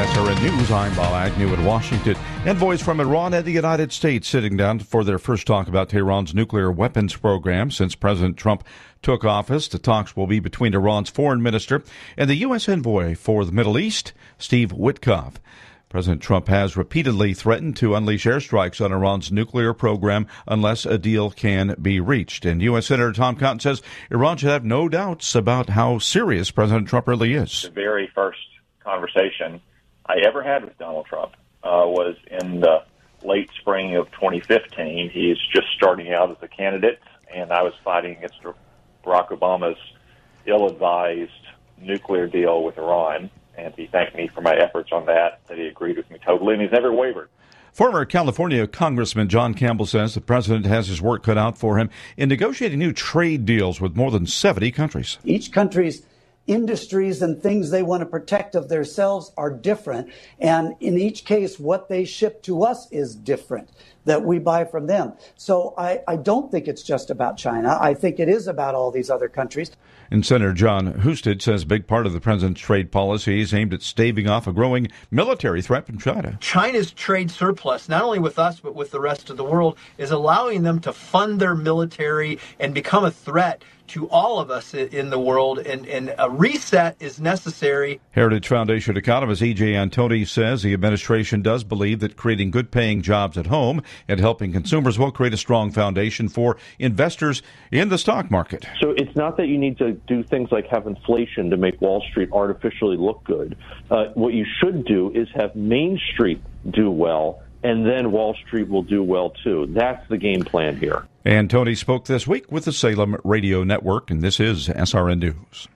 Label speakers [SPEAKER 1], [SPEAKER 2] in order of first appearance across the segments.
[SPEAKER 1] SRN News, I'm Bob Agnew in Washington. Envoys from Iran and the United States sitting down for their first talk about Tehran's nuclear weapons program since President Trump took office. The talks will be between Iran's foreign minister and the U.S. envoy for the Middle East, Steve Witkoff. President Trump has repeatedly threatened to unleash airstrikes on Iran's nuclear program unless a deal can be reached. And U.S. Senator Tom Cotton says Iran should have no doubts about how serious President Trump really is.
[SPEAKER 2] The very first conversation I ever had with Donald Trump was in the late spring of 2015. He's just starting out as a candidate, and I was fighting against Barack Obama's ill-advised nuclear deal with Iran, and he thanked me for my efforts on that he agreed with me totally, and he's never wavered.
[SPEAKER 1] Former California Congressman John Campbell says the president has his work cut out for him in negotiating new trade deals with more than 70 countries.
[SPEAKER 3] Each country's industries and things they want to protect of themselves are different. And in each case, what they ship to us is different that we buy from them. So I don't think it's just about China. I think it is about all these other countries.
[SPEAKER 1] And Senator John Husted says a big part of the president's trade policy is aimed at staving off a growing military threat from China.
[SPEAKER 4] China's trade surplus, not only with us, but with the rest of the world, is allowing them to fund their military and become a threat to all of us in the world, and a reset is necessary.
[SPEAKER 1] Heritage Foundation economist E.J. Antoni says the administration does believe that creating good-paying jobs at home and helping consumers will create a strong foundation for investors in the stock market.
[SPEAKER 5] So it's not that you need to do things like have inflation to make Wall Street artificially look good. What you should do is have Main Street do well, and then Wall Street will do well, too. That's the game plan here.
[SPEAKER 1] And Tony spoke this week with the Salem Radio Network, and this is SRN News.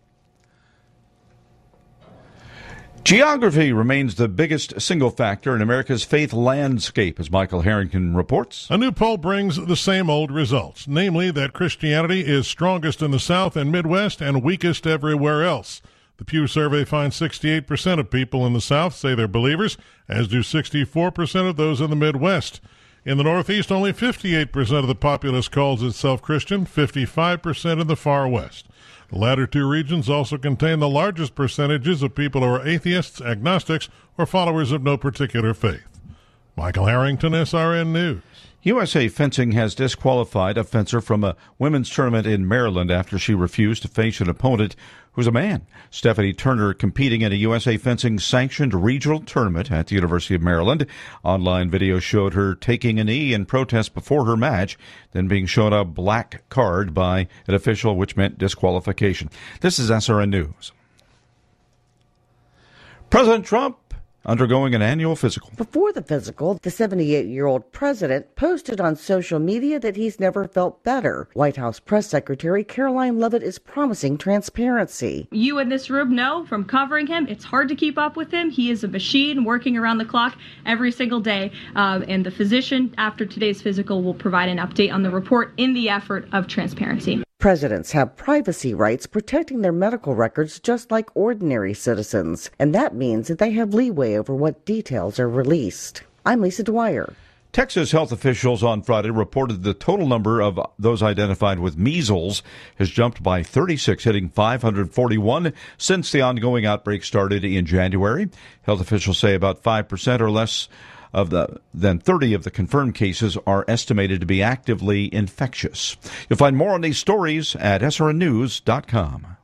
[SPEAKER 1] Geography remains the biggest single factor in America's faith landscape, as Michael Harrington reports.
[SPEAKER 6] A new poll brings the same old results, namely that Christianity is strongest in the South and Midwest and weakest everywhere else. The Pew survey finds 68% of people in the South say they're believers, as do 64% of those in the Midwest. In the Northeast, only 58% of the populace calls itself Christian, 55% in the far West. The latter two regions also contain the largest percentages of people who are atheists, agnostics, or followers of no particular faith. Michael Harrington, SRN News.
[SPEAKER 1] USA Fencing has disqualified a fencer from a women's tournament in Maryland after she refused to face an opponent who's a man. Stephanie Turner competing in a USA Fencing sanctioned regional tournament at the University of Maryland. Online video showed her taking a knee in protest before her match, then being shown a black card by an official, which meant disqualification. This is SRN News. President Trump undergoing an annual physical.
[SPEAKER 7] Before the physical, the 78-year-old president posted on social media that he's never felt better. White House Press Secretary Caroline Leavitt is promising transparency.
[SPEAKER 8] You in this room know from covering him, it's hard to keep up with him. He is a machine working around the clock every single day. And the physician, after today's physical, will provide an update on the report in the effort of transparency.
[SPEAKER 7] Presidents have privacy rights protecting their medical records just like ordinary citizens, and that means that they have leeway over what details are released. I'm Lisa Dwyer.
[SPEAKER 1] Texas health officials on Friday reported the total number of those identified with measles has jumped by 36, hitting 541 since the ongoing outbreak started in January. Health officials say about 5% or less than 30 of the confirmed cases are estimated to be actively infectious. You'll find more on these stories at srnnews.com.